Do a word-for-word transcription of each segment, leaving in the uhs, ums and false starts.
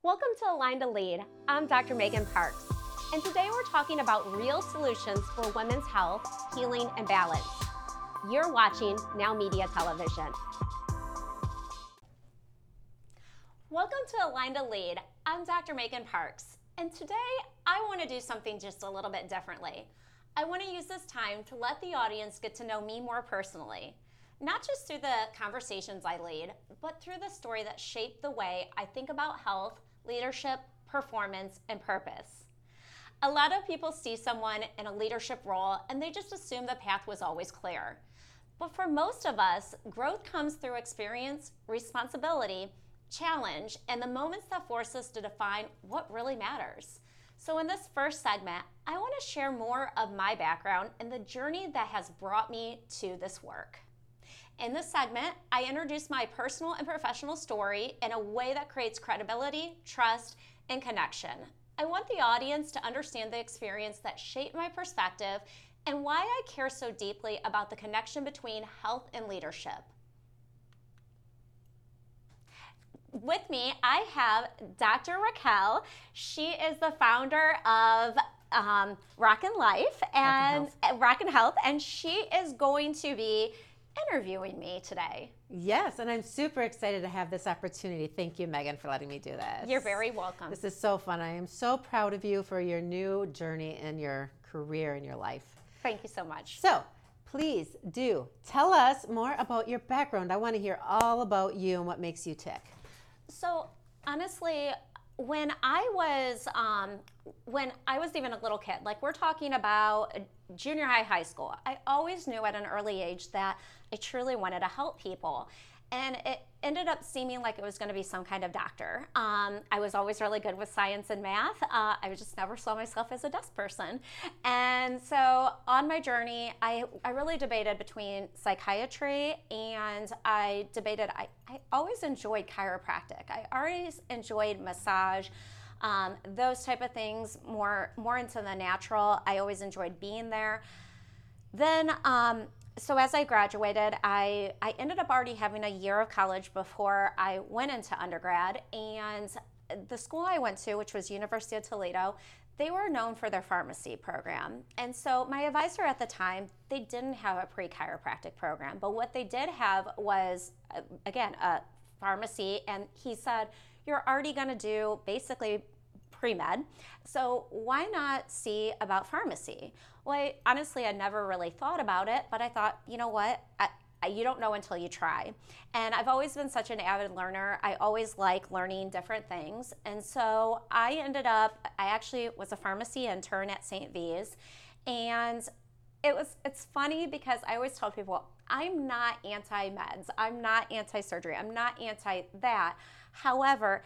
Welcome to Align to Lead. I'm Doctor Megan Parks, and today we're talking about real solutions for women's health, healing, and balance. You're watching Now Media Television. Welcome to Align to Lead. I'm Doctor Megan Parks, and today I want to do something just a little bit differently. I want to use this time to let the audience get to know me more personally. Not just through the conversations I lead, but through the story that shaped the way I think about health, leadership, performance, and purpose. A lot of people see someone in a leadership role and they just assume the path was always clear. But for most of us, growth comes through experience, responsibility, challenge, and the moments that force us to define what really matters. So in this first segment, I want to share more of my background and the journey that has brought me to this work. In this segment, I introduce my personal and professional story in a way that creates credibility, trust, and connection. I want the audience to understand the experience that shaped my perspective and why I care so deeply about the connection between health and leadership. With me, I have Doctor Raquel. She is the founder of um, Rockin' Life and Rockin' Health, and she is going to be interviewing me today. Yes, and I'm super excited to have this opportunity. Thank you, Megan, for letting me do this. You're very welcome. This is so fun. I am so proud of you for your new journey in your career and your life. Thank you so much. So, please do tell us more about your background. I want to hear all about you and what makes you tick. So, honestly, when I was um, when I was even a little kid, like we're talking about junior high, high school, I always knew at an early age that I truly wanted to help people. And it ended up seeming like it was going to be some kind of doctor. Um, I was always really good with science and math. Uh, I just never saw myself as a desk person. And so on my journey, I, I really debated between psychiatry and I debated, I, I always enjoyed chiropractic. I always enjoyed massage, um, those type of things, more, more into the natural. I always enjoyed being there. Then, um, So as I graduated, I, I ended up already having a year of college before I went into undergrad, and the school I went to, which was University of Toledo, they were known for their pharmacy program. And so my advisor at the time, they didn't have a pre-chiropractic program, but what they did have was, uh, again, a pharmacy, and he said, you're already gonna do basically pre-med, so why not see about pharmacy? Well, I, honestly, I never really thought about it, but I thought, you know what, I, I, you don't know until you try. And I've always been such an avid learner. I always like learning different things. And so I ended up, I actually was a pharmacy intern at Saint V's. And it was, it's funny because I always tell people, I'm not anti-meds. I'm not anti-surgery. I'm not anti that. However,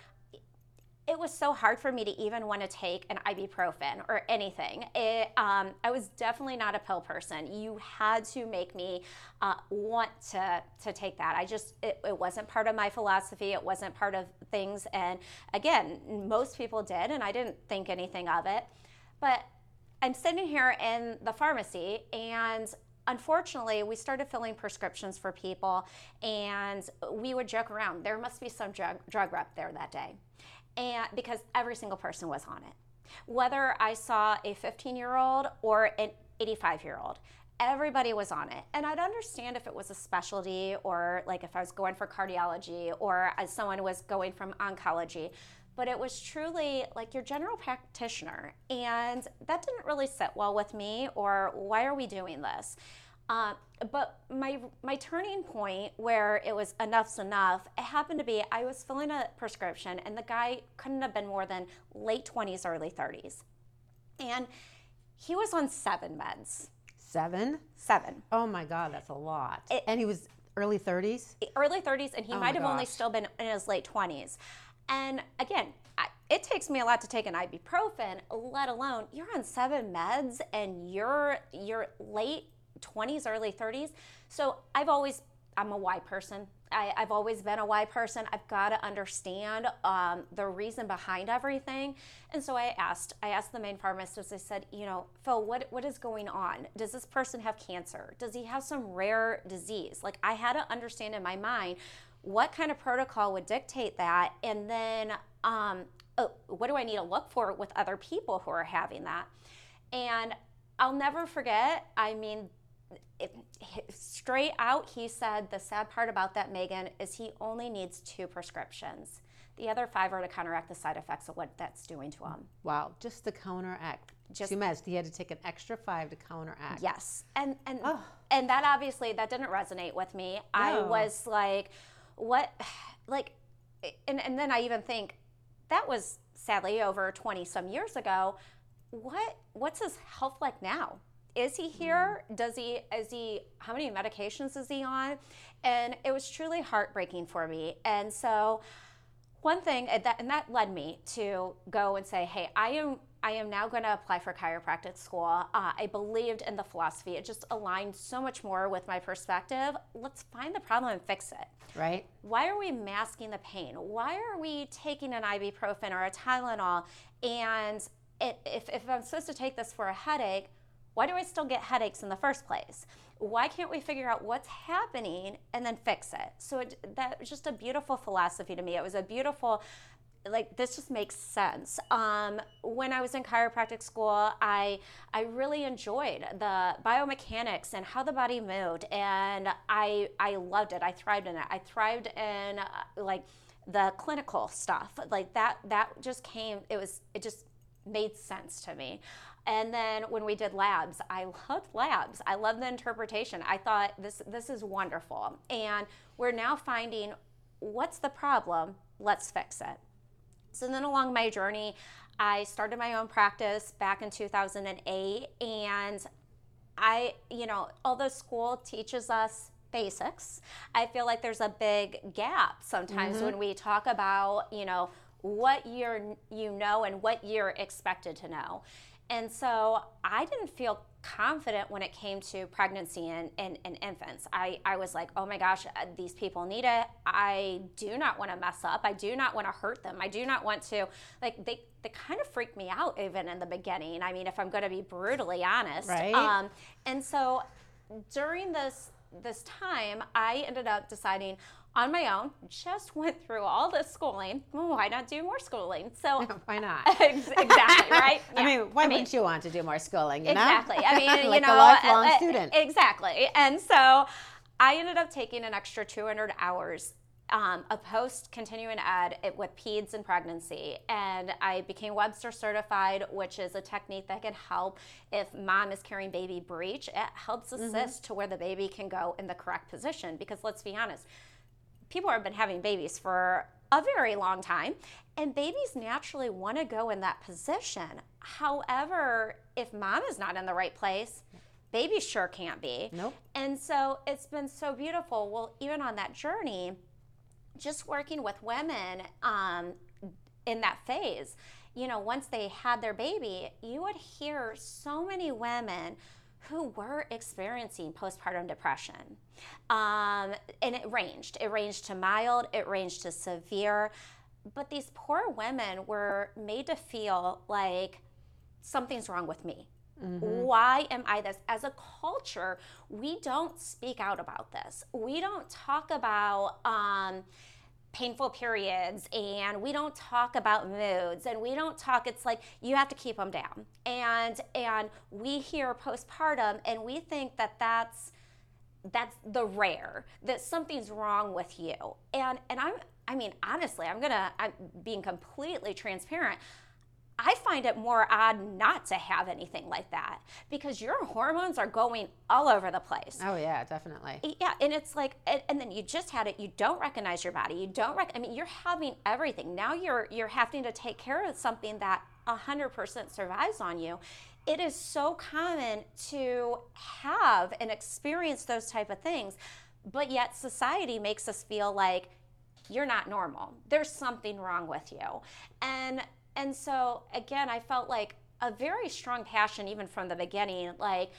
it was so hard for me to even want to take an ibuprofen or anything. It, um, I was definitely not a pill person. You had to make me uh, want to, to take that. I just, it, it wasn't part of my philosophy. It wasn't part of things. And again, most people did, and I didn't think anything of it. But I'm sitting here in the pharmacy, and unfortunately, we started filling prescriptions for people, and we would joke around. There must be some drug, drug rep there that day. And because every single person was on it. Whether I saw a fifteen-year-old or an eighty-five-year-old, everybody was on it. And I'd understand if it was a specialty, or like if I was going for cardiology, or as someone was going from oncology. But it was truly like your general practitioner. And that didn't really sit well with me, or why are we doing this? Uh, but my my turning point where it was enough's enough, it happened to be I was filling a prescription, and the guy couldn't have been more than late twenties, early thirties. And he was on seven meds. Seven? Seven. Oh my God, that's a lot. It, and he was early thirties? Early thirties, and he oh might have gosh. only still been in his late twenties. And again, I, it takes me a lot to take an ibuprofen, let alone you're on seven meds and you're you're late twenties, early thirties. So I've always, I'm a why person. I, I've always been a why person. I've got to understand um, the reason behind everything. And so I asked, I asked the main pharmacist, I said, you know, Phil, what, what is going on? Does this person have cancer? Does he have some rare disease? Like, I had to understand in my mind what kind of protocol would dictate that. And then um, oh, what do I need to look for with other people who are having that? And I'll never forget, I mean, it, straight out, he said, the sad part about that, Megan, is he only needs two prescriptions. The other five are to counteract the side effects of what that's doing to him. Wow, just to counteract. Just, you imagine he had to take an extra five to counteract. Yes, and and oh. and that obviously, that didn't resonate with me. No. I was like, what, like, and, and then I even think, that was sadly over twenty some years ago. What what's his health like now? Is he here? Mm. Does he, is he, how many medications is he on? And it was truly heartbreaking for me. And so one thing, that, and that led me to go and say, hey, I am I am now going to apply for chiropractic school. Uh, I believed in the philosophy. It just aligned so much more with my perspective. Let's find the problem and fix it. Right. Why are we masking the pain? Why are we taking an ibuprofen or a Tylenol? And it, if, if I'm supposed to take this for a headache, why do I still get headaches in the first place? Why can't we figure out what's happening and then fix it? So it, that was just a beautiful philosophy to me. It was a beautiful, like, this just makes sense. Um, when I was in chiropractic school, I I really enjoyed the biomechanics and how the body moved, and I I loved it. I thrived in it. I thrived in uh, like the clinical stuff, like that. That just came. It was. It just made sense to me. And then when we did labs, I loved labs. I loved the interpretation. I thought this this is wonderful. And we're now finding, what's the problem? Let's fix it. So then along my journey, I started my own practice back in two thousand eight. And I, you know, although school teaches us basics, I feel like there's a big gap sometimes mm-hmm. when we talk about, you know, what you're, you know, and what you're expected to know. And so I didn't feel confident when it came to pregnancy and, and, and infants. I, I was like, oh my gosh, these people need it. I do not want to mess up. I do not want to hurt them. I do not want to, like, they, they kind of freaked me out even in the beginning. I mean, if I'm going to be brutally honest. Right. Um, and so during this, this time, I ended up deciding on my own, just went through all this schooling. Well, why not do more schooling? So why not? Exactly, right? Yeah. I mean, why I wouldn't mean, you want to do more schooling? You exactly. Know? I mean, like you know, a lifelong uh, student. Exactly. And so I ended up taking an extra two hundred hours um, of post continuing ed with peds and pregnancy, and I became Webster certified, which is a technique that can help if mom is carrying baby breech. It helps assist mm-hmm. to where the baby can go in the correct position. Because let's be honest, people have been having babies for a very long time, and babies naturally want to go in that position. However, if mom is not in the right place, baby sure can't be. Nope. And so it's been so beautiful. Well, even on that journey, just working with women um, in that phase, you know, once they had their baby, you would hear so many women who were experiencing postpartum depression. Um, and it ranged. It ranged to mild, it ranged to severe. But these poor women were made to feel like something's wrong with me. Mm-hmm. Why am I this? As a culture, we don't speak out about this. We don't talk about um, painful periods, and we don't talk about moods, and we don't talk, it's like you have to keep them down. And and we hear postpartum, and we think that that's that's the rare, that something's wrong with you. And and I'm I mean honestly, I'm gonna I'm being completely transparent. I find it more odd not to have anything like that, because your hormones are going all over the place. Oh yeah, definitely. Yeah, and it's like, and, and then you just had it. You don't recognize your body. You don't rec. I mean, you're having everything. Now you're you're having to take care of something that one hundred percent survives on you. It is so common to have and experience those type of things, but yet society makes us feel like you're not normal. There's something wrong with you, and. And so, again, I felt like a very strong passion, even from the beginning, like,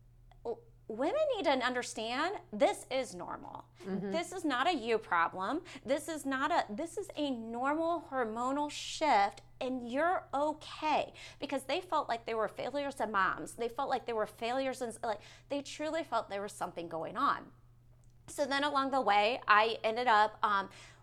women need to understand this is normal. Mm-hmm. This is not a you problem. This is not a, this is a normal hormonal shift, and you're okay. Because they felt like they were failures as moms. They felt like they were failures, and like, they truly felt there was something going on. So then along the way, I ended up, um,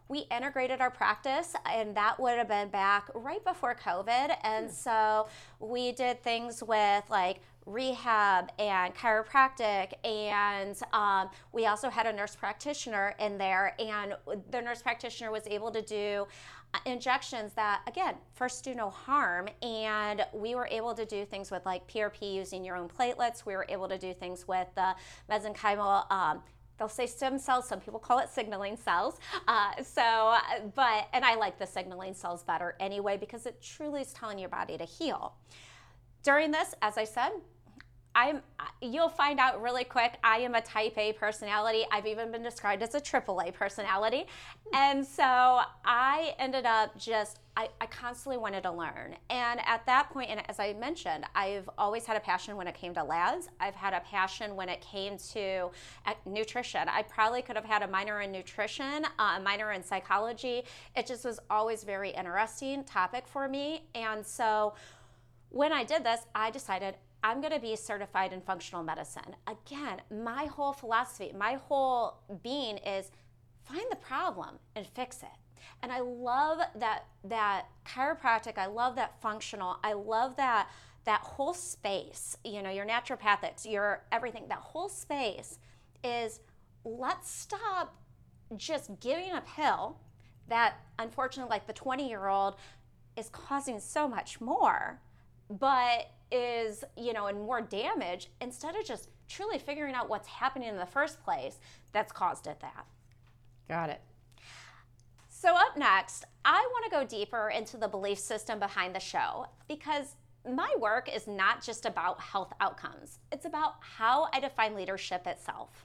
we integrated our practice, and that would have been back right before COVID. And so we did things with like rehab and chiropractic, and um, we also had a nurse practitioner in there, and the nurse practitioner was able to do injections that, again, first do no harm. And we were able to do things with like P R P using your own platelets. We were able to do things with the mesenchymal, um, they'll say stem cells, some people call it signaling cells. Uh, so, but, and I like the signaling cells better anyway, because it truly is telling your body to heal. During this, as I said, I'm, you'll find out really quick, I am a type A personality. I've even been described as a triple A personality. And so I ended up just, I, I constantly wanted to learn. And at that point, and as I mentioned, I've always had a passion when it came to labs. I've had a passion when it came to uh, nutrition. I probably could have had a minor in nutrition, uh, a minor in psychology. It just was always very interesting topic for me. And so when I did this, I decided I'm going to be certified in functional medicine. Again, my whole philosophy, my whole being is find the problem and fix it. And I love that that chiropractic, I love that functional, I love that that whole space, you know, your naturopathics, your everything, that whole space is let's stop just giving a pill that unfortunately, like the twenty-year-old is causing so much more, but is, you know, and more damage, instead of just truly figuring out what's happening in the first place that's caused it that. Got it. So up next, I want to go deeper into the belief system behind the show, because my work is not just about health outcomes. It's about how I define leadership itself.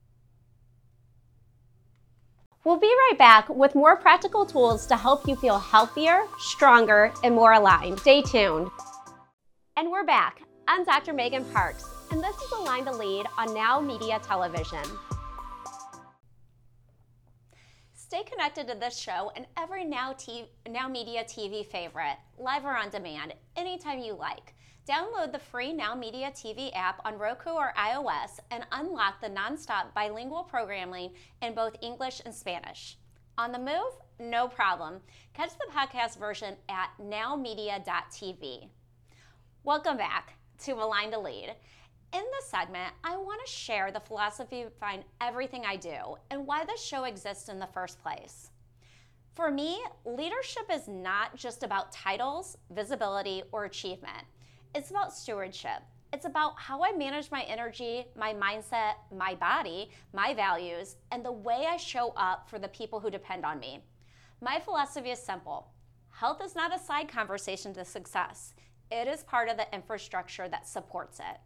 We'll be right back with more practical tools to help you feel healthier, stronger, and more aligned. Stay tuned. And we're back. I'm Doctor Megan Parks, and this is Aligned to Lead on Now Media Television. Stay connected to this show and every Now, T- Now Media T V favorite, live or on demand, anytime you like. Download the free Now Media T V app on Roku or iOS and unlock the nonstop bilingual programming in both English and Spanish. On the move? No problem. Catch the podcast version at now media dot t v. Welcome back to Aligned to Lead. In this segment, I want to share the philosophy behind everything I do and why this show exists in the first place. For me, leadership is not just about titles, visibility, or achievement. It's about stewardship. It's about how I manage my energy, my mindset, my body, my values, and the way I show up for the people who depend on me. My philosophy is simple. Health is not a side conversation to success. It is part of the infrastructure that supports it.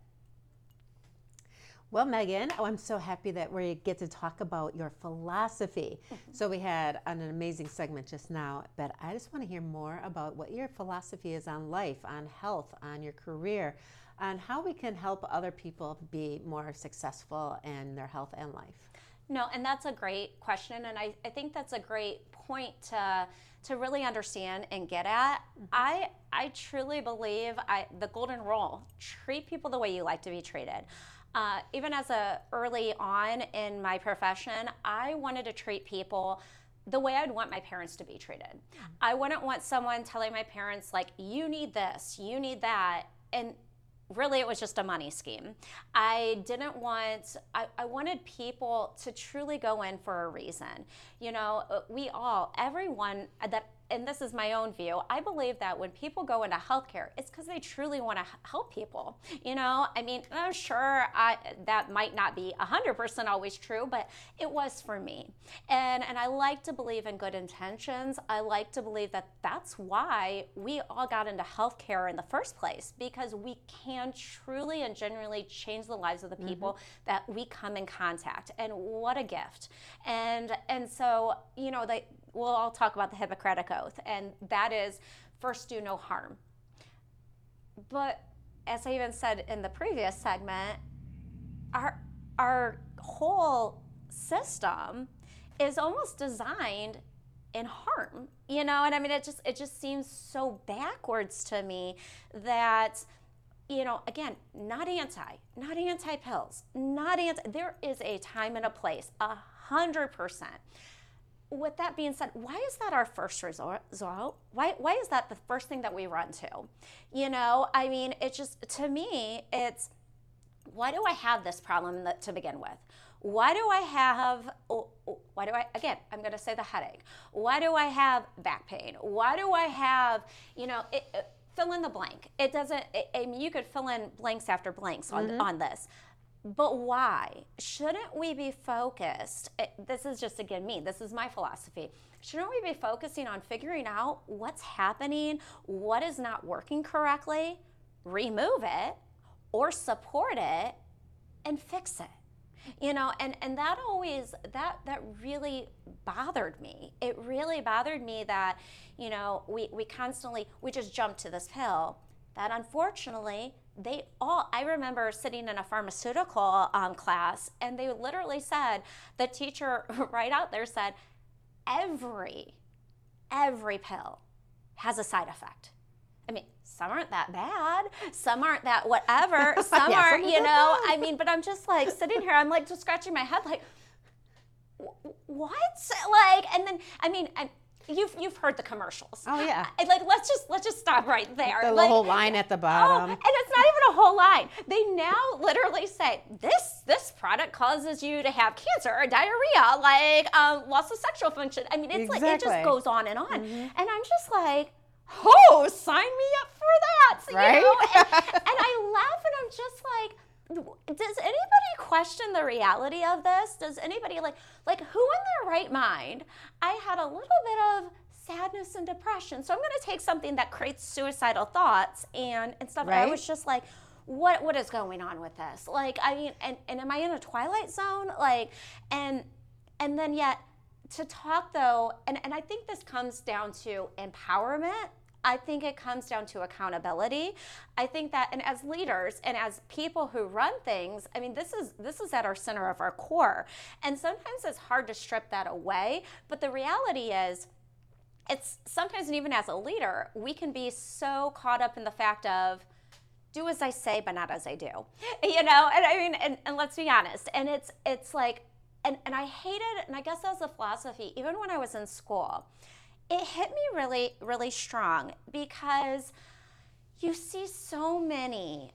Well, Megan, oh, I'm so happy that we get to talk about your philosophy. So we had an amazing segment just now, but I just want to hear more about what your philosophy is on life, on health, on your career, on how we can help other people be more successful in their health and life. No, and that's a great question, and I, I think that's a great point to to really understand and get at. Mm-hmm. I I truly believe I the golden rule: treat people the way you like to be treated. Uh, even as a early on in my profession, I wanted to treat people the way I'd want my parents to be treated. Mm-hmm. I wouldn't want someone telling my parents like, "You need this, you need that," and really, it was just a money scheme. I didn't want, I, I wanted people to truly go in for a reason. You know, we all, everyone that, and this is my own view, I believe that when people go into healthcare, it's because they truly want to help people. You know, I mean, I'm sure I, that might not be one hundred percent always true, but it was for me. And, and I like to believe in good intentions. I like to believe that that's why we all got into healthcare in the first place, because we can truly and genuinely change the lives of the people mm-hmm. that we come in contact. And what a gift. And, and so, you know, they, we'll all talk about the Hippocratic Oath, and that is first do no harm. But as I even said in the previous segment, our our whole system is almost designed in harm, you know. And I mean, it just it just seems so backwards to me that, you know, again, not anti, not anti pills, not anti. There is a time and a place, a hundred percent. with that being said, why is that our first resort? Why, why is that the first thing that we run to? You know, I mean, it just, to me, it's, why do I have this problem that, to begin with? Why do I have, why do I, again, I'm going to say the headache. Why do I have back pain? Why do I have, you know, it, it, fill in the blank. It doesn't, it, I mean, you could fill in blanks after blanks on, mm-hmm. on this. But why? Shouldn't we be focused? It, this is just, again, me. This is my philosophy. Shouldn't we be focusing on figuring out what's happening, what is not working correctly, remove it, or support it, and fix it? You know, and, and that always, that, that really bothered me. It really bothered me that, you know, we, we constantly, we just jump to this pill that unfortunately, they all, I remember sitting in a pharmaceutical um, class, and they literally said, the teacher right out there said, every, every pill has a side effect. I mean, some aren't that bad, some aren't that whatever, some yeah, are, some you know, I mean, but I'm just like sitting here, I'm like just scratching my head like, what? Like, and then, I mean, and you've you've heard the commercials. Oh yeah. I, like, let's just let's just stop right there. The like, whole line at the bottom. Oh, and it's not even a whole line. They now literally say, this this product causes you to have cancer or diarrhea, like um, loss of sexual function. I mean, it's exactly. like, it just goes on and on. Mm-hmm. And I'm just like, oh, sign me up for that. So, right? You know? and, and I laugh and I'm just like, does anybody question the reality of this? Does anybody like, like who in their right mind? I had a little bit of sadness and depression. So I'm going to take something that creates suicidal thoughts and, and stuff. Right? And I was just like, what, what is going on with this? Like, I mean, and, and am I in a twilight zone? Like, and, and then yet to talk though, and, and I think this comes down to empowerment. I think it comes down to accountability. I think that, and as leaders and as people who run things, I mean, this is this is at our center of our core. And sometimes it's hard to strip that away. But the reality is, it's sometimes, and even as a leader, we can be so caught up in the fact of, do as I say, but not as I do. You know, and I mean, and, and let's be honest. And it's it's like, and, and I hated, and I guess that was a philosophy, even when I was in school. It hit me really, really strong because you see so many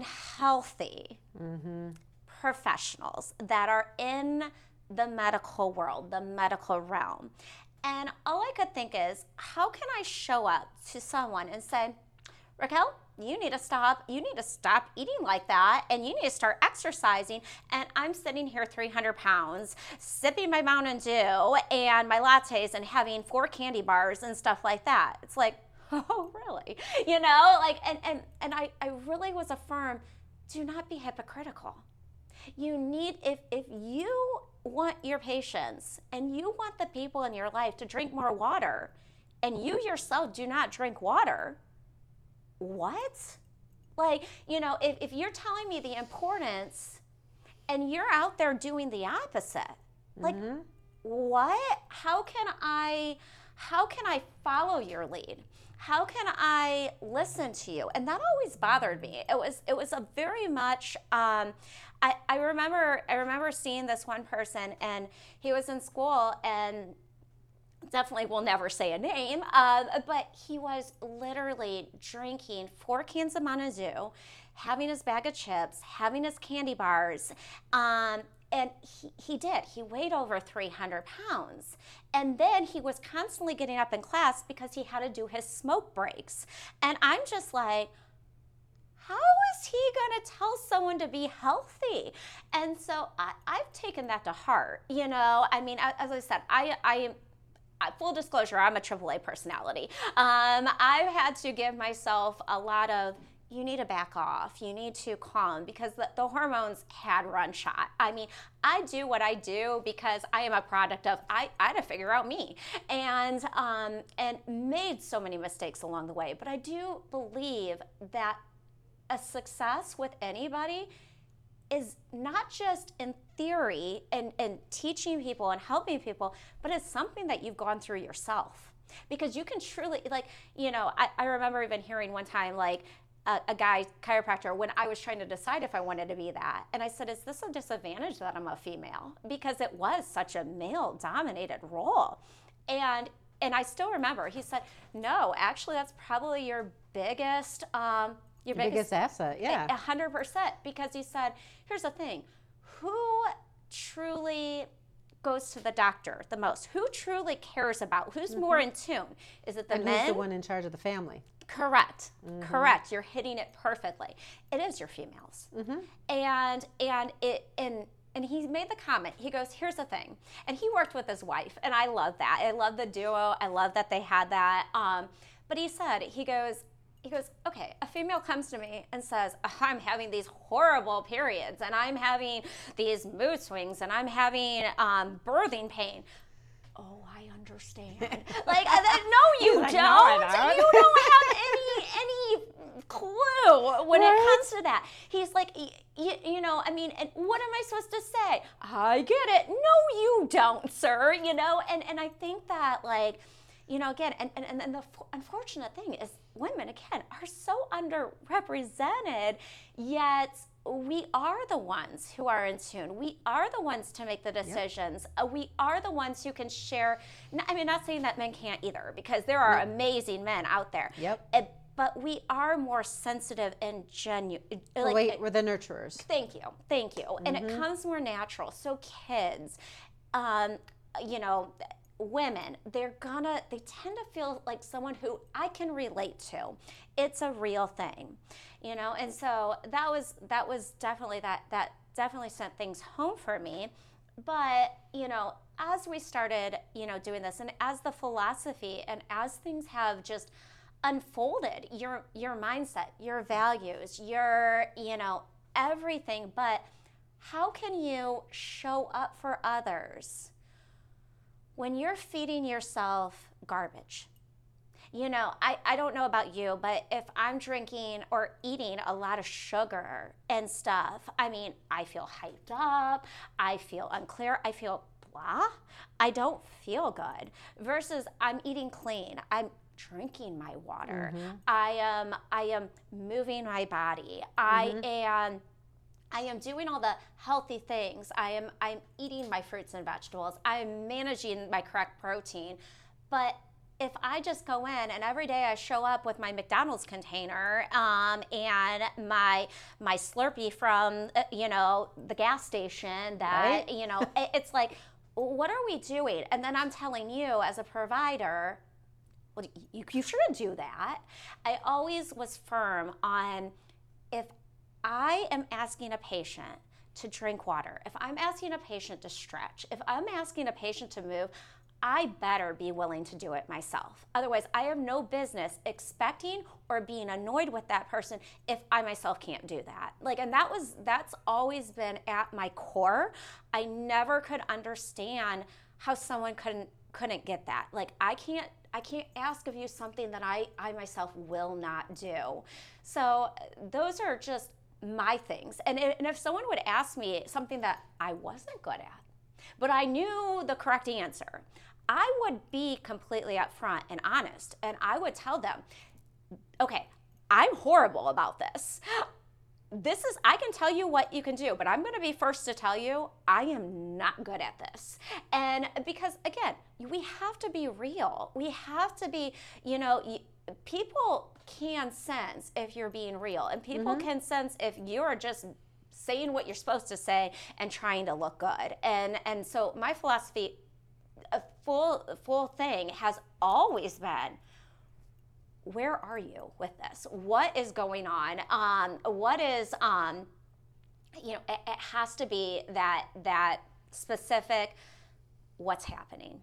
unhealthy mm-hmm. professionals that are in the medical world, the medical realm. And all I could think is, how can I show up to someone and say, Raquel, you need to stop, you need to stop eating like that, and you need to start exercising, and I'm sitting here three hundred pounds, sipping my Mountain Dew and my lattes and having four candy bars and stuff like that. It's like, oh, really? You know, like, and, and, and I, I really was affirmed, do not be hypocritical. You need, if, if you want your patients and you want the people in your life to drink more water, and you yourself do not drink water, what? Like, you know, if, if you're telling me the importance and you're out there doing the opposite, like, mm-hmm. what? How can I, how can I follow your lead? How can I listen to you? And that always bothered me. It was, it was a very much, um, I, I remember, I remember seeing this one person, and he was in school, and definitely will never say a name, uh, but he was literally drinking four cans of Mountain Dew, having his bag of chips, having his candy bars, um, and he, he did. He weighed over three hundred pounds. And then he was constantly getting up in class because he had to do his smoke breaks. And I'm just like, how is he going to tell someone to be healthy? And so I, I've taken that to heart. You know, I mean, as I said, I, I am, full disclosure, I'm a triple A personality. Um, I've had to give myself a lot of, you need to back off, you need to calm, because the, the hormones had run shot. I mean, I do what I do because I am a product of, I, I had to figure out me, and, um, and made so many mistakes along the way. But I do believe that a success with anybody is not just in theory and, and teaching people and helping people, but it's something that you've gone through yourself. Because you can truly, like, you know, I, I remember even hearing one time, like, a, a guy chiropractor when I was trying to decide if I wanted to be that. And I said, is this a disadvantage that I'm a female? Because it was such a male-dominated role. And and I still remember, he said, no, actually, that's probably your biggest, um, your, your biggest, biggest asset, yeah. one hundred percent. Because he said, here's the thing, who truly goes to the doctor the most? Who truly cares about? Who's mm-hmm. more in tune? Is it the and men? Who's the one in charge of the family? Correct. Mm-hmm. Correct. You're hitting it perfectly. It is your females. Mm-hmm. And and it and and he made the comment. He goes, here's the thing. And he worked with his wife, and I love that. I love the duo. I love that they had that. Um, but he said, he goes, he goes, okay, a female comes to me and says, oh, I'm having these horrible periods, and I'm having these mood swings, and I'm having um, birthing pain. Oh, I understand. Like, uh, no, you like, don't. No, I don't. You don't have any any clue when right? it comes to that. He's like, you, you know, I mean, and what am I supposed to say? I get it. No, you don't, sir. You know, and and I think that, like, you know, again, and and and the f- unfortunate thing is, women again are so underrepresented, yet we are the ones who are in tune. We are the ones to make the decisions. Yep. Uh, we are the ones who can share. I mean, not saying that men can't either, because there are yep. amazing men out there. Yep. Uh, but we are more sensitive and genuine. Like, Wait, we're the nurturers. Thank you. Thank you. Mm-hmm. And it comes more natural. So kids, um, you know, women, they're gonna, they tend to feel like someone who I can relate to. It's a real thing, you know? And so that was, that was definitely, that, that definitely sent things home for me. But, you know, as we started, you know, doing this, and as the philosophy and as things have just unfolded, your, your mindset, your values, your, you know, everything, but how can you show up for others when you're feeding yourself garbage? You know, I, I don't know about you, but if I'm drinking or eating a lot of sugar and stuff, I mean, I feel hyped up, I feel unclear, I feel blah, I don't feel good. Versus I'm eating clean, I'm drinking my water, mm-hmm. I am I am moving my body, mm-hmm. I am I am doing all the healthy things. I am I'm eating my fruits and vegetables. I'm managing my correct protein. But if I just go in and every day I show up with my McDonald's container um, and my my Slurpee from uh, you know the gas station, that right? you know it, it's like, what are we doing? And then I'm telling you as a provider, well, you, you shouldn't do that. I always was firm on, if I am asking a patient to drink water, if I'm asking a patient to stretch, if I'm asking a patient to move, I better be willing to do it myself. Otherwise, I have no business expecting or being annoyed with that person if I myself can't do that. Like, and that was, that's always been at my core. I never could understand how someone couldn't couldn't get that. Like, I can't I can't ask of you something that I, I myself will not do. So those are just my things. And, it, and if someone would ask me something that I wasn't good at, but I knew the correct answer, I would be completely upfront and honest. And I would tell them, okay, I'm horrible about this. This is, I can tell you what you can do, but I'm going to be first to tell you I am not good at this. And because, again, we have to be real. We have to be, you know, people can sense if you're being real, and people mm-hmm. can sense if you're just saying what you're supposed to say and trying to look good. And and so my philosophy, a full full thing has always been, where are you with this? What is going on? Um, what is, um, you know, it, it has to be that that specific, what's happening.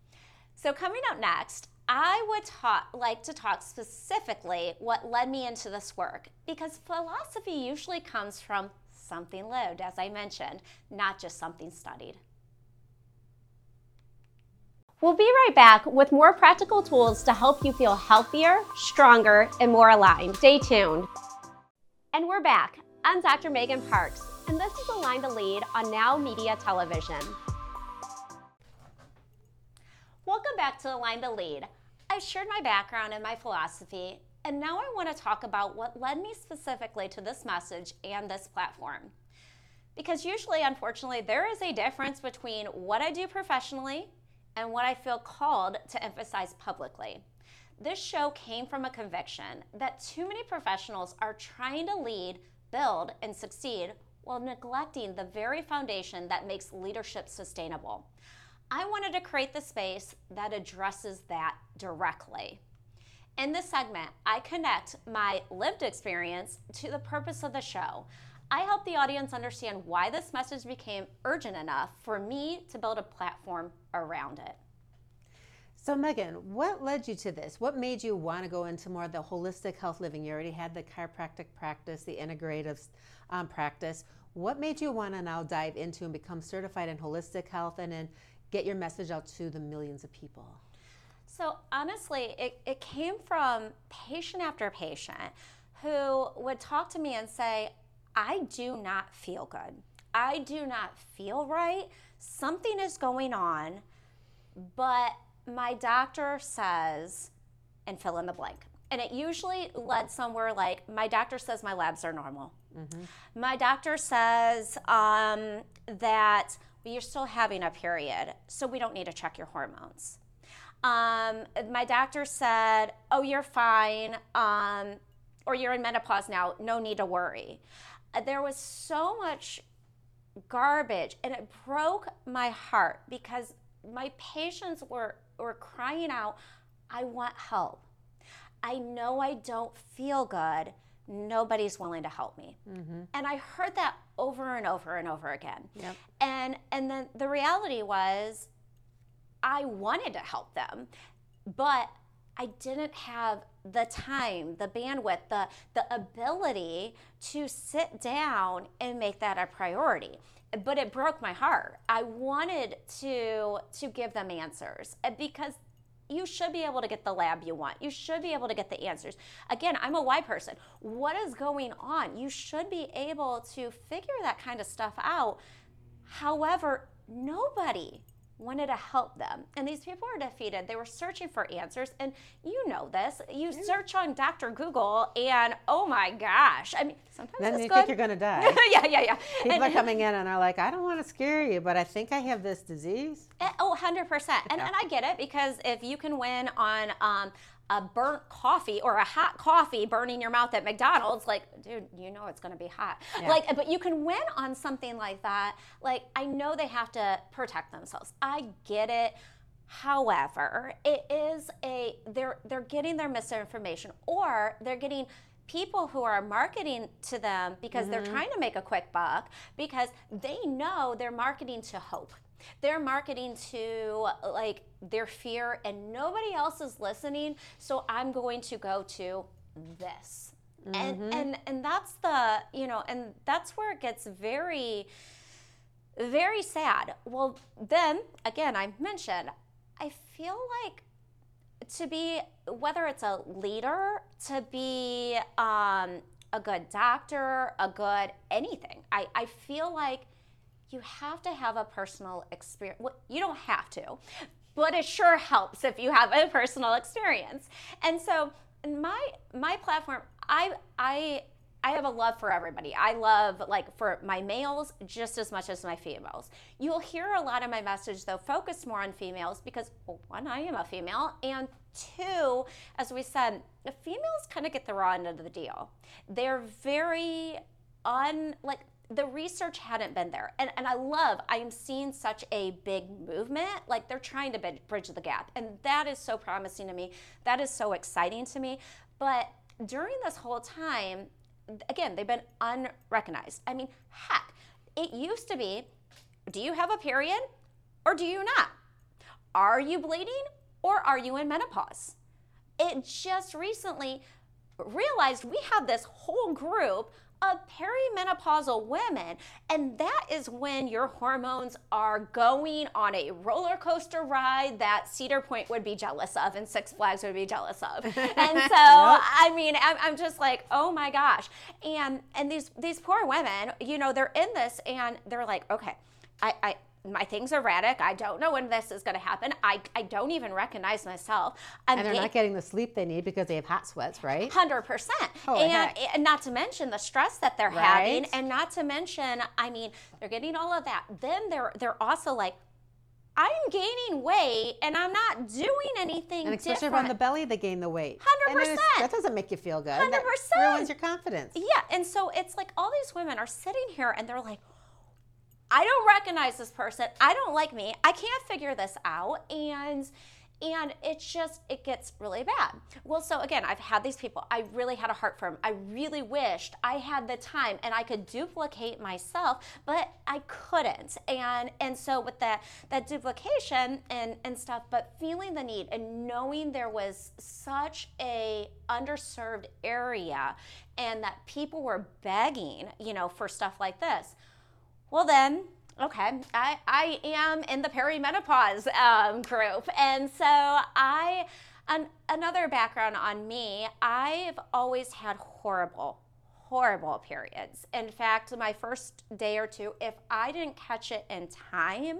So coming up next, I would talk, like to talk specifically what led me into this work, because philosophy usually comes from something lived, as I mentioned, not just something studied. We'll be right back with more practical tools to help you feel healthier, stronger, and more aligned. Stay tuned. And we're back. I'm Doctor Megan Parks, and this is Align to Lead on Now Media Television. Welcome back to Align to Lead. I've shared my background and my philosophy, And now I want to talk about what led me specifically to this message and this platform. Because usually, unfortunately, there is a difference between what I do professionally and what I feel called to emphasize publicly. This show came from a conviction that too many professionals are trying to lead, build, and succeed while neglecting the very foundation that makes leadership sustainable. I wanted to create the space that addresses that directly. In this segment, I connect my lived experience to the purpose of the show. I help the audience understand why this message became urgent enough for me to build a platform around it. So Megan, what led you to this? What made you want to go into more of the holistic health living? You already had the chiropractic practice, the integrative um, practice. What made you want to now dive into and become certified in holistic health and then get your message out to the millions of people? So honestly, it, it came from patient after patient who would talk to me and say, I do not feel good. I do not feel right. Something is going on, but my doctor says, and fill in the blank. And it usually led somewhere like, my doctor says my labs are normal. Mm-hmm. My doctor says um, that well, you're still having a period, so we don't need to check your hormones. Um, my doctor said, oh, you're fine, um, or you're in menopause now, no need to worry. Uh, there was so much garbage, and it broke my heart because my patients were, were crying out, I want help. I know I don't feel good. Nobody's willing to help me. Mm-hmm. And I heard that over and over and over again. Yep. And, and then the reality was, I wanted to help them, but I didn't have the time, the bandwidth, the, the ability to sit down and make that a priority. But it broke my heart. I wanted to, to give them answers because you should be able to get the lab you want. You should be able to get the answers. Again, I'm a why person. What is going on? You should be able to figure that kind of stuff out. However, nobody wanted to help them. And these people were defeated. They were searching for answers. And you know this. You yeah. search on Doctor Google and oh my gosh. I mean, sometimes then it's you good. think you're going to die. yeah, yeah, yeah. People and, are coming in and are like, I don't want to scare you, but I think I have this disease. And, oh, one hundred percent. And, yeah. and I get it because if you can win on um, a burnt coffee or a hot coffee burning your mouth at McDonald's, like, dude, you know it's going to be hot. Yeah. Like, but you can win on something like that. Like, I know they have to protect themselves. I get it. However, it is a, they're, they're getting their misinformation or they're getting people who are marketing to them because mm-hmm. they're trying to make a quick buck because they know they're marketing to hope. They're marketing to like their fear and nobody else is listening, so I'm going to go to this. Mm-hmm. And and and that's the, you know, and that's where it gets very, very sad. Well, then again, I mentioned, I feel like to be, whether it's a leader, to be um, a good doctor, a good anything, I, I feel like you have to have a personal experience. Well, you don't have to, but it sure helps if you have a personal experience. And so my my platform, I I I have a love for everybody. I love, like, for my males just as much as my females. You'll hear a lot of my message, though, focused more on females because, well, one, I am a female, and two, as we said, the females kind of get the raw end of the deal. They're very un, like, the research hadn't been there. And and I love, I am seeing such a big movement, like they're trying to bridge the gap. And that is so promising to me. That is so exciting to me. But during this whole time, again, they've been unrecognized. I mean, heck, it used to be, do you have a period or do you not? Are you bleeding or are you in menopause? It just recently realized we have this whole group of perimenopausal women, and that is when your hormones are going on a roller coaster ride that Cedar Point would be jealous of and Six Flags would be jealous of. And so, yep. I mean, I'm, I'm just like, oh my gosh. And and these these poor women, you know, they're in this and they're like, okay, I, I my thing's erratic. I don't know when this is going to happen. I, I don't even recognize myself. I'm And they're ga- not getting the sleep they need because they have hot sweats, right? one hundred percent. Holy and, heck. and not to mention the stress that they're having, Right. and not to mention, I mean, they're getting all of that. Then they're they're also like, I'm gaining weight and I'm not doing anything And especially different. around the belly, they gain the weight. one hundred And it is- percent. That doesn't make you feel good. one hundred That percent. ruins your confidence. Yeah, and so it's like all these women are sitting here and they're like, I don't recognize this person. I don't like me. I can't figure this out. And and it's just, it gets really bad. Well, so again, I've had these people. I really had a heart for them. I really wished I had the time and I could duplicate myself, but I couldn't. And and so with that that duplication and, and stuff, but feeling the need and knowing there was such a underserved area and that people were begging, you know, for stuff like this. Well then, okay, I, I am in the perimenopause um, group. And so I, an, another background on me, I've always had horrible, horrible periods. In fact, my first day or two, if I didn't catch it in time,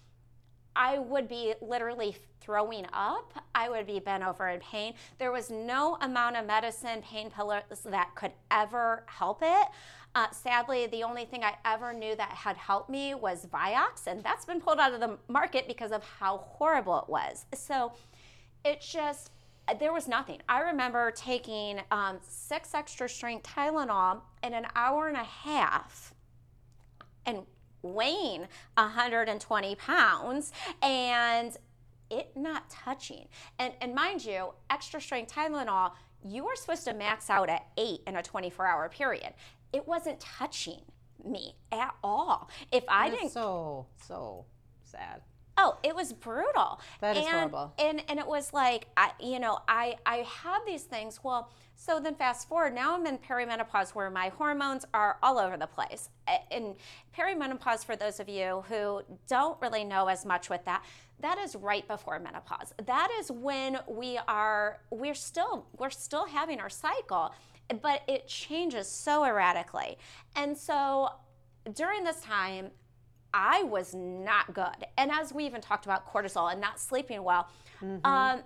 I would be literally throwing up. I would be bent over in pain. There was no amount of medicine, painkillers that could ever help it. Uh, sadly, the only thing I ever knew that had helped me was Vioxx, and that's been pulled out of the market because of how horrible it was. So it just, there was nothing. I remember taking um, six extra strength Tylenol in an hour and a half and weighing one hundred twenty pounds and it not touching. And, and mind you, extra strength Tylenol, you are supposed to max out at eight in a twenty-four hour period. It wasn't touching me at all. If I That is didn't, so, so sad. oh, it was brutal. That is and, horrible. And and it was like, I, you know, I I have these things. Well, so then fast forward. Now I'm in perimenopause where my hormones are all over the place. And perimenopause, for those of you who don't really know as much with that, that is right before menopause. That is when we are we're still we're still having our cycle, but it changes so erratically. And so during this time, I was not good. And as we even talked about cortisol and not sleeping well, mm-hmm. um,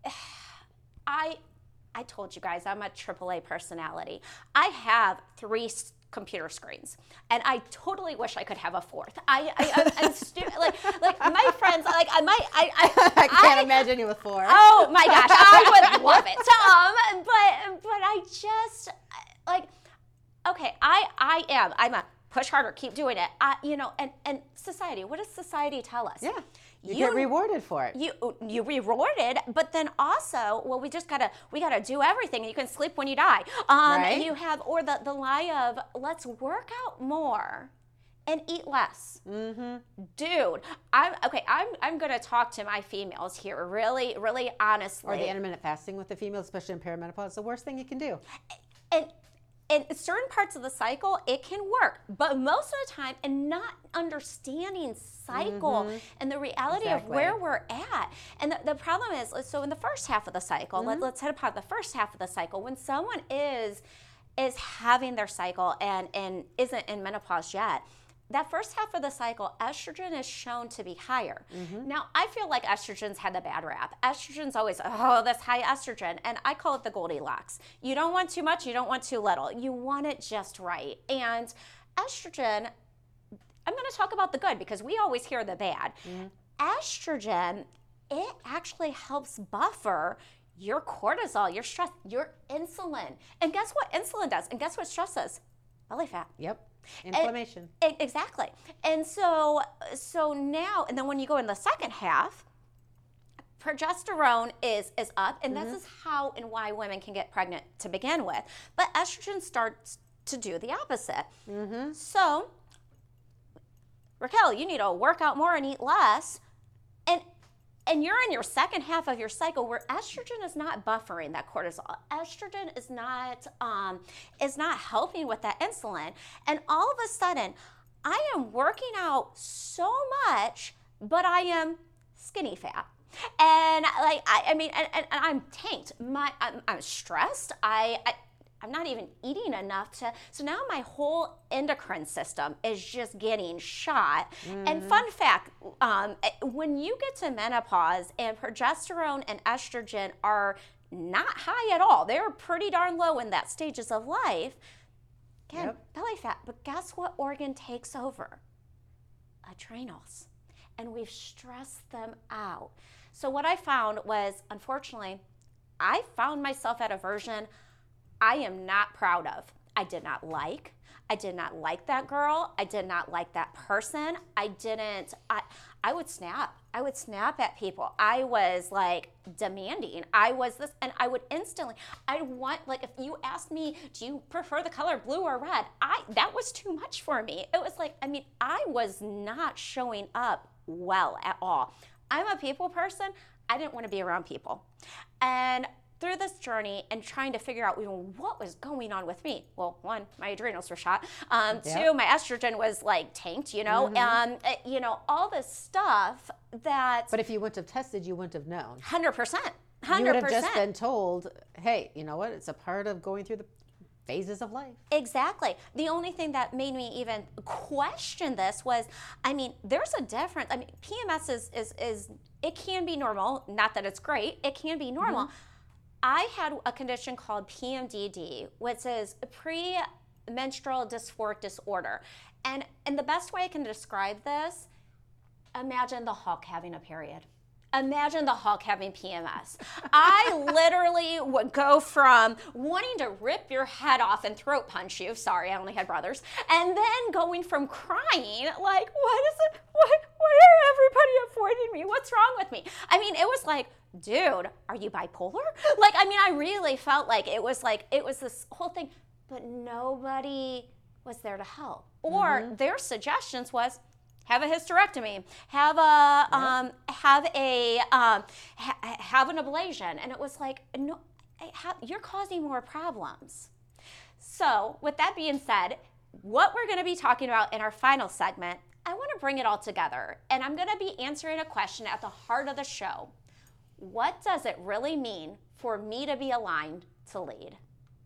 I I told you guys I'm a triple A personality. I have three s- computer screens, and I totally wish I could have a fourth. I, I I'm, I'm stupid. Like like my friends, like I might I I, I can't I, imagine you with four. Oh my gosh, I would love it. Um, but but I just like okay, I I am I'm a push harder, keep doing it. I, you know, and and society. What does society tell us? Yeah. You, You- get rewarded for it. You you rewarded, but then also, well, we just gotta we gotta do everything. You can sleep when you die. Um, Right. You have or the the lie of let's work out more and eat less. Mm-hmm. Dude, I'm okay. I'm I'm gonna talk to my females here, really, really honestly. Or the intermittent fasting with the female, especially in perimenopause, the worst thing you can do. and in certain parts of the cycle, it can work, but most of the time, and not understanding cycle Mhm. and the reality Exactly. of where we're at. And the, the problem is, so in the first half of the cycle, let, let's hit upon the first half of the cycle. When someone is is having their cycle and and isn't in menopause yet, that first half of the cycle, estrogen is shown to be higher. Now, I feel like estrogen's had the bad rap. Estrogen's always, oh, this high estrogen. And I call it the Goldilocks. You don't want too much, you don't want too little. You want it just right. And estrogen, I'm going to talk about the good because we always hear the bad. Estrogen, it actually helps buffer your cortisol, your stress, your insulin. And guess what insulin does? And guess what stress does? Belly fat. Yep. Inflammation. E- Exactly. And so so now, and then when you go in the second half, progesterone is is up, and this is how and why women can get pregnant to begin with. But estrogen starts to do the opposite. Mm-hmm. So, Raquel, you need to work out more and eat less. And and you're in your second half of your cycle where estrogen is not buffering that cortisol. Estrogen is not um, is not helping with that insulin. And all of a sudden, I am working out so much, but I am skinny fat. And like I, I mean, and, and, and I'm tanked. My I'm, I'm stressed. I, I I'm not even eating enough to, so now my whole endocrine system is just getting shot. Mm-hmm. And fun fact, um, when you get to menopause and progesterone and estrogen are not high at all, they're pretty darn low in that stages of life, again, yep. belly fat, but guess what organ takes over? Adrenals. And we've stressed them out. So what I found was, unfortunately, I found myself at a version I am not proud of. I did not like. I did not like that girl. I did not like that person. I didn't, I, I would snap. I would snap at people. I was like demanding. I was this, and I would instantly, I want, like if you asked me, do you prefer the color blue or red? I, that was too much for me. It was like, I mean, I was not showing up well at all. I'm a people person. I didn't want to be around people. And through this journey and trying to figure out, you know, what was going on with me. Well, one, my adrenals were shot. Um, yep. Two, my estrogen was like tanked, you know, mm-hmm. um, it, you know, all this stuff that. But if you wouldn't have tested, you wouldn't have known. one hundred percent. one hundred percent. You would have just been told, hey, you know what? It's a part of going through the phases of life. Exactly. The only thing that made me even question this was, I mean, there's a difference. I mean, P M S is, is, is it can be normal. Not that it's great. It can be normal. Mm-hmm. I had a condition called P M D D, which is premenstrual dysphoric disorder. And, and the best way I can describe this, imagine the Hulk having a period. Imagine the Hulk having P M S. I literally would go from wanting to rip your head off and throat punch you, sorry, I only had brothers, and then going from crying, like, what is it, what, why are everybody avoiding me? What's wrong with me? I mean, it was like, dude, are you bipolar? Like, I mean, I really felt like it was like, it was this whole thing, but nobody was there to help. Or mm-hmm. their suggestions was, have a hysterectomy, have a, yep. um, have a, um, ha- have an ablation. And it was like, no, have, you're causing more problems. So with that being said, what we're gonna be talking about in our final segment, I wanna bring it all together. And I'm gonna be answering a question at the heart of the show. What does it really mean for me to be aligned to lead?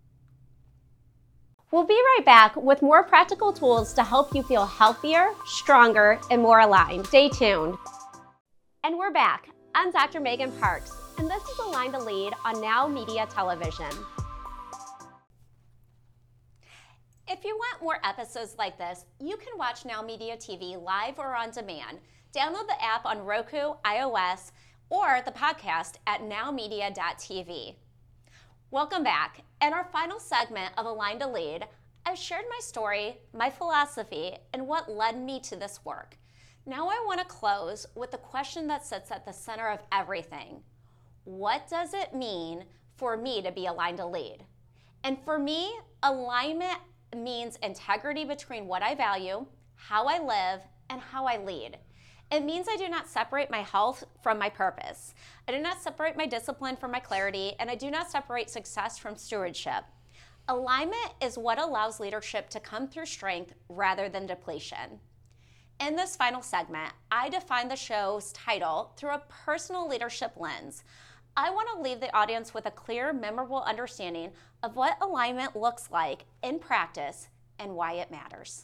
We'll be right back with more practical tools to help you feel healthier, stronger, and more aligned. Stay tuned. And we're back. I'm Doctor Megan Parks, and this is Aligned to Lead on Now Media Television. If you want more episodes like this, you can watch Now Media T V live or on demand. Download the app on Roku, iOS, or the podcast at now media dot t v. Welcome back. In our final segment of Aligned to Lead, I've shared my story, my philosophy, and what led me to this work. Now I want to close with the question that sits at the center of everything. What does it mean for me to be aligned to lead? And for me, alignment means integrity between what I value, how I live, and how I lead. It means I do not separate my health from my purpose. I do not separate my discipline from my clarity, and I do not separate success from stewardship. Alignment is what allows leadership to come through strength rather than depletion. In this final segment, I define the show's title through a personal leadership lens. I want to leave the audience with a clear, memorable understanding of what alignment looks like in practice and why it matters.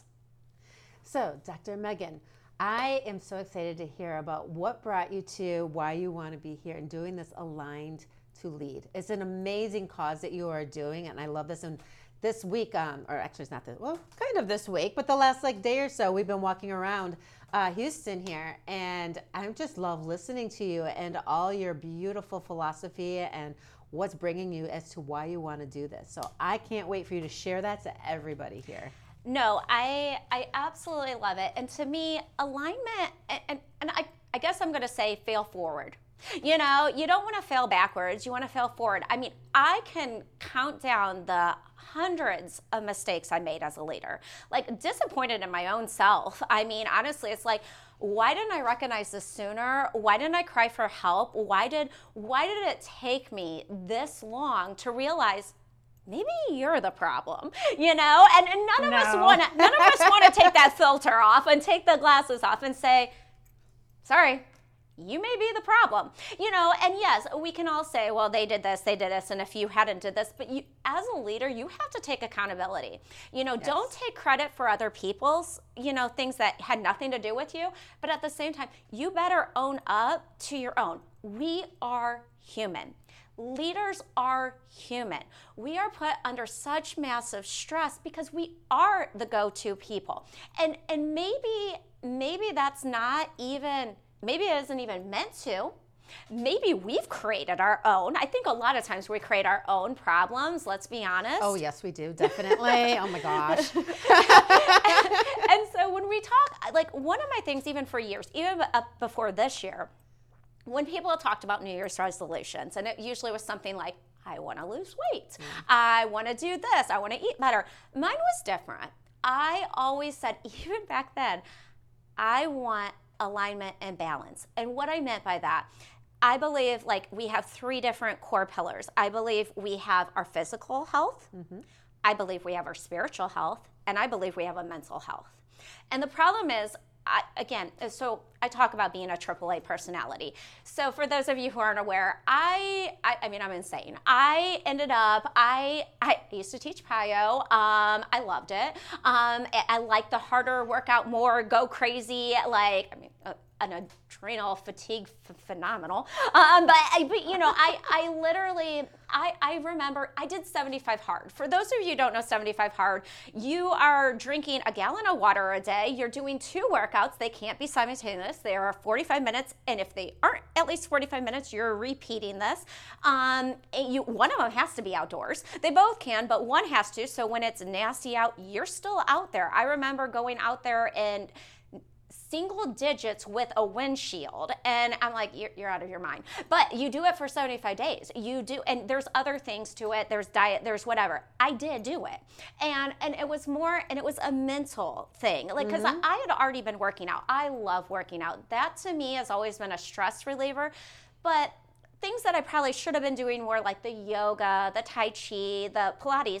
So, Doctor Megan, I am so excited to hear about what brought you to why you want to be here and doing this Aligned to Lead. It's an amazing cause that you are doing, and I love this. And this week, um, or actually it's not this, well, kind of this week, but the last like day or so, we've been walking around uh, Houston here, and I just love listening to you and all your beautiful philosophy and what's bringing you as to why you want to do this. So I can't wait for you to share that to everybody here. No, I I absolutely love it. And to me, alignment, and, and, and I, I guess I'm going to say fail forward. You know, you don't want to fail backwards. You want to fail forward. I mean, I can count down the hundreds of mistakes I made as a leader. Like, disappointed in my own self. I mean, honestly, it's like, why didn't I recognize this sooner? Why didn't I cry for help? Why did why did it take me this long to realize maybe you're the problem, you know? And, and none of no. us want to none of us want to take that filter off and take the glasses off and say, sorry, you may be the problem, you know. And yes, we can all say, well, they did this, they did this, and if you hadn't did this, but you, as a leader, you have to take accountability. You know, Yes. don't take credit for other people's, you know, things that had nothing to do with you, but at the same time, you better own up to your own. We are human. Leaders are human. We are put under such massive stress because we are the go-to people. And and maybe maybe that's not even, maybe it isn't even meant to. Maybe we've created our own. I think a lot of times we create our own problems, let's be honest. Oh, yes, we do. Definitely. Oh, my gosh. And so when we talk, like one of my things, even for years, even up before this year, when people talked about New Year's resolutions, and it usually was something like, I want to lose weight, mm. I want to do this, I want to eat better. Mine was different. I always said, even back then, I want alignment and balance. And what I meant by that, I believe like we have three different core pillars. I believe we have our physical health, mm-hmm. I believe we have our spiritual health, and I believe we have a mental health. And the problem is, I, again, so I talk about being a triple A personality. So for those of you who aren't aware, I, I, I mean, I'm insane. I ended up, I, I used to teach P I O. Um, I loved it. Um, I, I like the harder workout, more go crazy, like, I mean, uh, an adrenal fatigue f- phenomenal. Um, but, I, but, you know, I, I literally, I, I remember I did seventy-five hard. For those of you who don't know seventy-five hard, you are drinking a gallon of water a day. You're doing two workouts. They can't be simultaneous. They are forty-five minutes. And if they aren't at least forty-five minutes, you're repeating this. Um, and you, one of them has to be outdoors. They both can, but one has to. So when it's nasty out, you're still out there. I remember going out there and single digits with a windshield, and I'm like, you're, you're out of your mind. But you do it for seventy-five days. You do, and there's other things to it. There's diet, there's whatever. I did do it, and and it was more, and it was a mental thing, like because mm-hmm. I, I had already been working out. I love working out. That to me has always been a stress reliever, but things that I probably should have been doing more, like the yoga, the Tai Chi, the Pilates.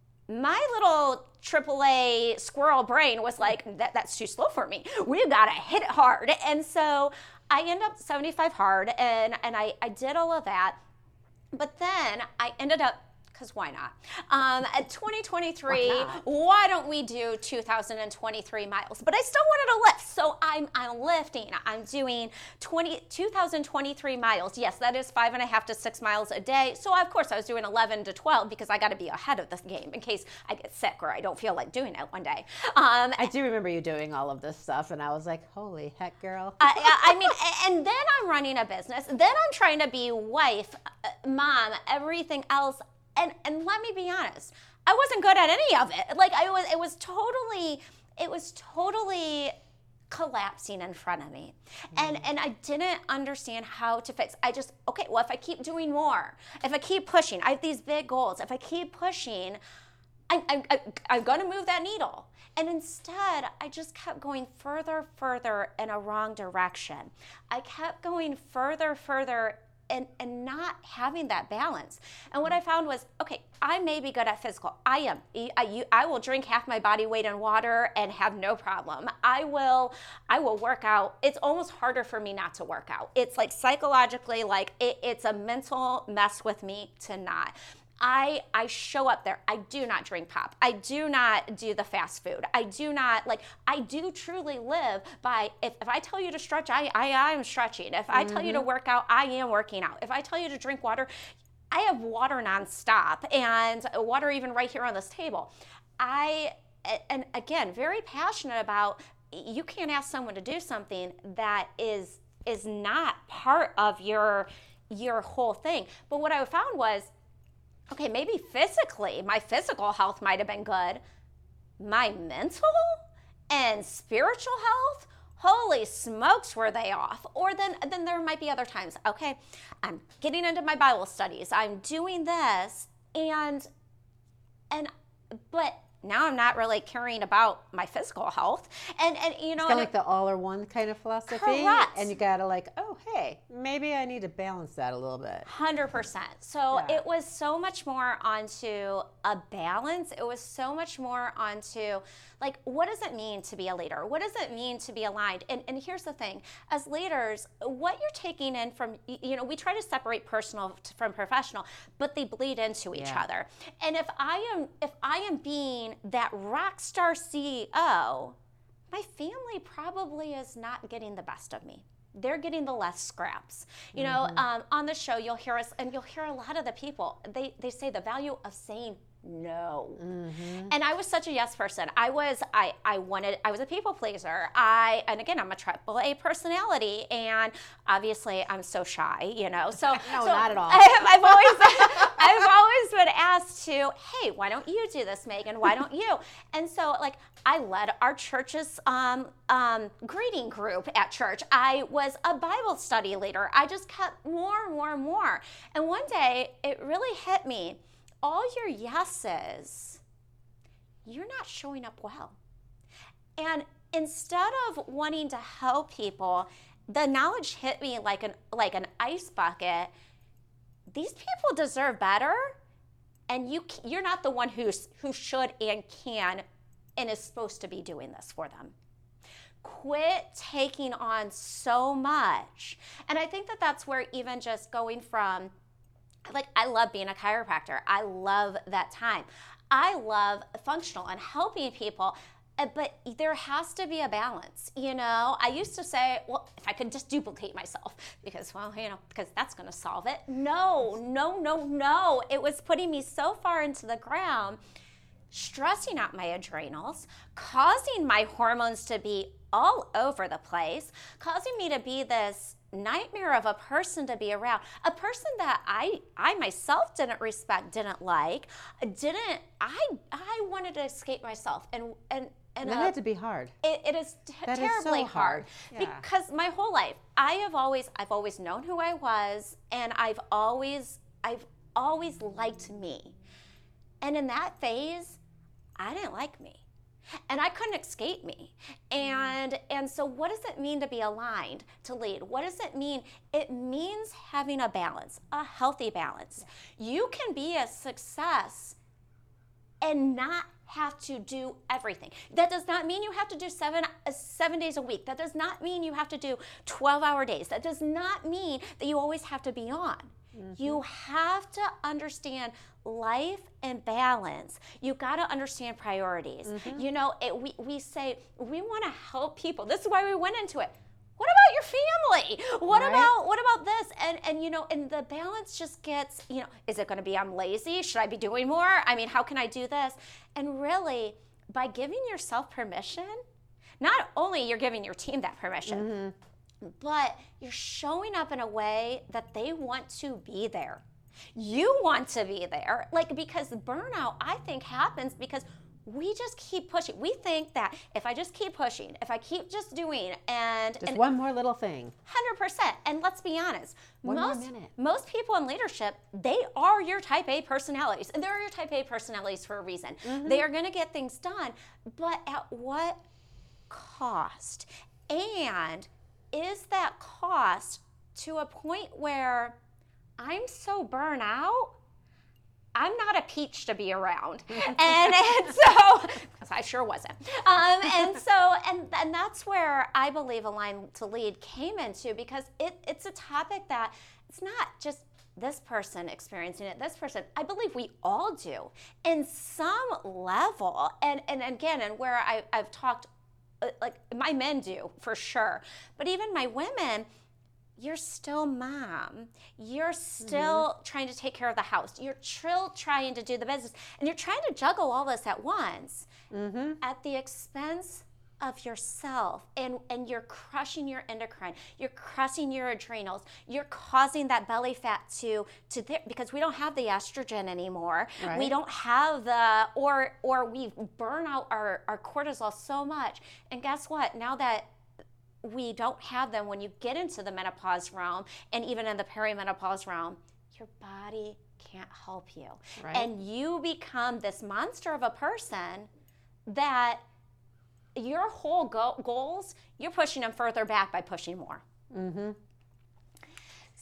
My little triple A squirrel brain was like, that, that's too slow for me. We gotta hit it hard. And so I ended up seventy-five hard, and, and I, I did all of that. But then I ended up, because why not? Um, at twenty twenty-three, why, why don't we do two thousand twenty-three miles? But I still wanted to lift, so I'm I'm lifting. I'm doing twenty, two thousand twenty-three miles. Yes, that is five and a half to six miles a day. So of course I was doing eleven to twelve because I got to be ahead of this game in case I get sick or I don't feel like doing it one day. Um, I do remember you doing all of this stuff, and I was like, holy heck, girl. I, I mean, and then I'm running a business. Then I'm trying to be wife, mom, everything else. And and let me be honest, I wasn't good at any of it. Like I was, it was totally, it was totally collapsing in front of me. Mm. And and I didn't understand how to fix. I just, okay, well, if I keep doing more, if I keep pushing, I have these big goals. If I keep pushing, I, I, I, I'm gonna move that needle. And instead, I just kept going further, further in a wrong direction. I kept going further, further And, and not having that balance. And what I found was, okay, I may be good at physical. I am. I, you, I will drink half my body weight in water and have no problem. I will I will work out. It's almost harder for me not to work out. It's like psychologically, like it, it's a mental mess with me to not. I, I show up there. I do not drink pop. I do not do the fast food. I do not, like, I do truly live by, if, if I tell you to stretch, I, I am stretching. If I mm-hmm. tell you to work out, I am working out. If I tell you to drink water, I have water nonstop, and water even right here on this table. I, and again, very passionate about, you can't ask someone to do something that is is not part of your your whole thing. But what I found was, okay, maybe physically, my physical health might have been good. My mental and spiritual health, holy smokes, were they off? Or then, then there might be other times, okay, I'm getting into my Bible studies, I'm doing this, and, and, but now I'm not really caring about my physical health. And, and you know, it's kind of like the all or one kind of philosophy. Correct. And you gotta like, oh, oh, hey, maybe I need to balance that a little bit. one hundred percent. So Yeah. it was so much more onto a balance. It was so much more onto, like, what does it mean to be a leader? What does it mean to be aligned? And, and here's the thing. As leaders, what you're taking in from, y- you know, we try to separate personal t- from professional, but they bleed into each Yeah. other. And if I am, if I am being that rock star C E O, my family probably is not getting the best of me. They're getting the less scraps. You know, um, on the show, you'll hear us, and you'll hear a lot of the people, they, they say the value of saying no. And I was such a yes person. I was, I, I wanted, I was a people pleaser. I, and again, I'm a triple A personality, and obviously I'm so shy, you know, so. No, so not at all. I, I've always, I've always been asked to, hey, why don't you do this, Megan? Why don't you? And so, like, I led our church's um, um, greeting group at church. I was a Bible study leader. I just kept more and more and more. And one day, it really hit me. All your yeses, you're not showing up well. And instead of wanting to help people, the knowledge hit me like an like an ice bucket. These people deserve better, and you you're not the one who's who should and can and is supposed to be doing this for them. Quit taking on so much. And I think that that's where even just going from, like, I love being a chiropractor. I love that time. I love functional and helping people, uh, but there has to be a balance. You know, I used to say, well, if I could just duplicate myself, because, well, you know, because that's going to solve it. No, no, no, no. It was putting me so far into the ground, stressing out my adrenals, causing my hormones to be all over the place, causing me to be this nightmare of a person to be around, a person that I I myself didn't respect, didn't like, didn't I I wanted to escape myself, and and and That uh, had to be hard. it, it is t- That is terribly so hard, hard. Yeah. because my whole life I have always I've always known who I was, and I've always I've always liked me, and in that phase, I didn't like me. And I couldn't escape me. And and so what does it mean to be aligned, to lead? What does it mean? It means having a balance, a healthy balance. You can be a success and not have to do everything. That does not mean you have to do seven uh, seven days a week. That does not mean you have to do twelve hour days. That does not mean that you always have to be on. Mm-hmm. You have to understand life and balance. You got to understand priorities. Mm-hmm. You know, it, we, we say we want to help people. This is why we went into it. What about your family? What Right. about what about this? And and you know, and the balance just gets, you know, is it going to be I'm lazy? Should I be doing more? I mean, how can I do this? And really, by giving yourself permission, not only you're giving your team that permission, mm-hmm. but you're showing up in a way that they want to be there. You want to be there, like, because burnout, I think, happens because we just keep pushing. We think that if I just keep pushing, if I keep just doing, and Just and one more little thing. one hundred percent. And let's be honest, One more most minute. most people in leadership, they are your type A personalities, and they're your type A personalities for a reason. Mm-hmm. They are going to get things done, but at what cost? And is that cost to a point where I'm so burnt out, I'm not a peach to be around. and, and so, because I sure wasn't. Um, and so, and, and that's where I believe Align to Lead came into, because it, it's a topic that it's not just this person experiencing it, this person. I believe we all do in some level. And, and again, and where I, I've talked, uh, like my men do for sure, but even my women, you're still mom. You're still mm-hmm. trying to take care of the house. You're still trying to do the business. And you're trying to juggle all this at once mm-hmm. at the expense of yourself. And, and you're crushing your endocrine. You're crushing your adrenals. You're causing that belly fat to, to th- because we don't have the estrogen anymore. Right. We don't have the, or or we burn out our, our cortisol so much. And guess what? Now that we don't have them, when you get into the menopause realm and even in the perimenopause realm, your body can't help you. Right. And you become this monster of a person that your whole go- goals, you're pushing them further back by pushing more. Mm-hmm.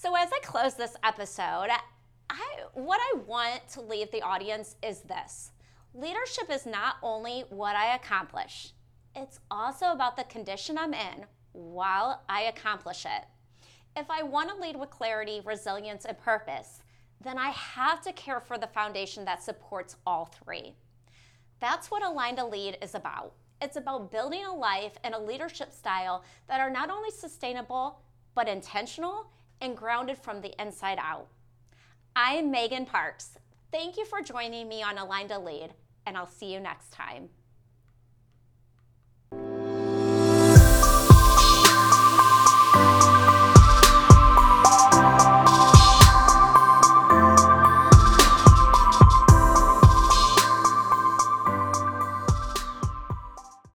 So as I close this episode, I, what I want to leave the audience is this. Leadership is not only what I accomplish, it's also about the condition I'm in while I accomplish it. If I want to lead with clarity, resilience, and purpose, then I have to care for the foundation that supports all three. That's what Aligned to Lead is about. It's about building a life and a leadership style that are not only sustainable, but intentional and grounded from the inside out. I'm Megan Parks. Thank you for joining me on Aligned to Lead, and I'll see you next time.